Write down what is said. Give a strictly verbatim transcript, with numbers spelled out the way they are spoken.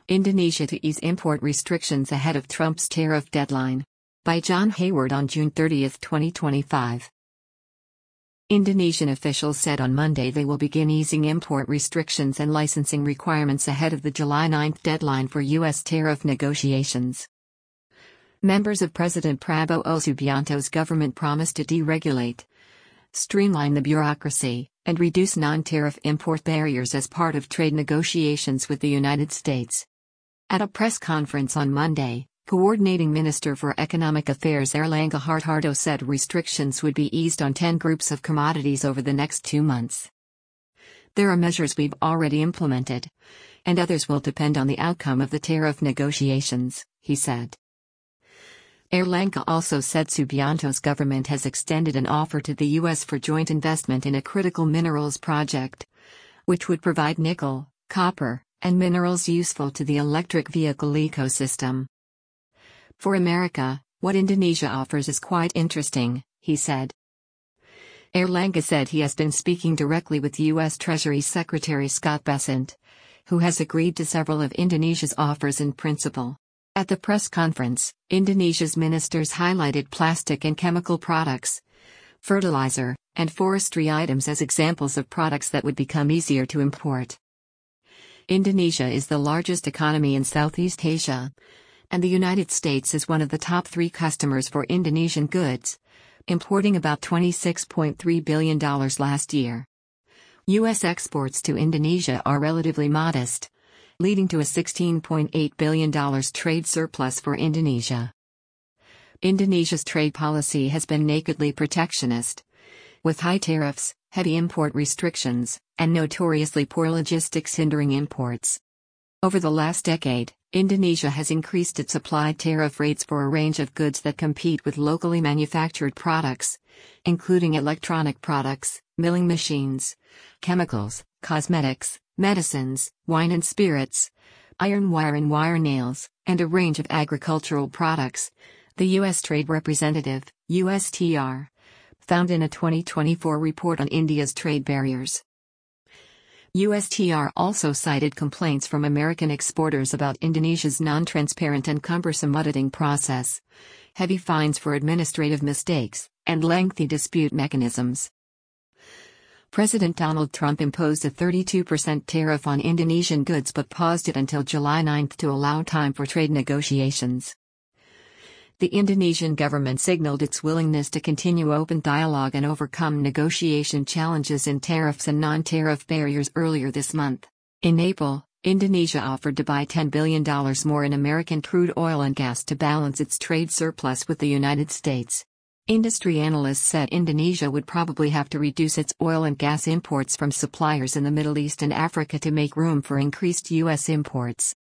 Indonesia to ease import restrictions ahead of Trump's tariff deadline. By John Hayward on June thirtieth, twenty twenty-five. Indonesian officials said on Monday they will begin easing import restrictions and licensing requirements ahead of the July ninth deadline for U S tariff negotiations. Members of President Prabowo Subianto's government promised to deregulate, streamline the bureaucracy, and reduce non-tariff import barriers as part of trade negotiations with the United States. At a press conference on Monday, Coordinating Minister for Economic Affairs Airlangga Hartarto said restrictions would be eased on ten groups of commodities over the next two months. There are measures we've already implemented, and others will depend on the outcome of the tariff negotiations, he said. Airlangga also said Subianto's government has extended an offer to the U S for joint investment in a critical minerals project, which would provide nickel, copper, and minerals useful to the electric vehicle ecosystem. For America, what Indonesia offers is quite interesting, he said. Airlangga said he has been speaking directly with U S Treasury Secretary Scott Bessent, who has agreed to several of Indonesia's offers in principle. At the press conference, Indonesia's ministers highlighted plastic and chemical products, fertilizer, and forestry items as examples of products that would become easier to import. Indonesia is the largest economy in Southeast Asia, and the United States is one of the top three customers for Indonesian goods, importing about twenty-six point three billion dollars last year. U S exports to Indonesia are relatively modest, leading to a sixteen point eight billion dollars trade surplus for Indonesia. Indonesia's trade policy has been nakedly protectionist, with high tariffs, heavy import restrictions, and notoriously poor logistics hindering imports. Over the last decade, Indonesia has increased its applied tariff rates for a range of goods that compete with locally manufactured products, including electronic products, milling machines, chemicals, cosmetics, medicines, wine and spirits, iron wire and wire nails, and a range of agricultural products, the U S Trade Representative, U S T R, found in a twenty twenty-four report on India's trade barriers. U S T R also cited complaints from American exporters about Indonesia's non-transparent and cumbersome auditing process, heavy fines for administrative mistakes, and lengthy dispute mechanisms. President Donald Trump imposed a thirty-two percent tariff on Indonesian goods but paused it until July ninth to allow time for trade negotiations. The Indonesian government signaled its willingness to continue open dialogue and overcome negotiation challenges in tariffs and non-tariff barriers earlier this month. In April, Indonesia offered to buy ten billion dollars more in American crude oil and gas to balance its trade surplus with the United States. Industry analysts said Indonesia would probably have to reduce its oil and gas imports from suppliers in the Middle East and Africa to make room for increased U S imports.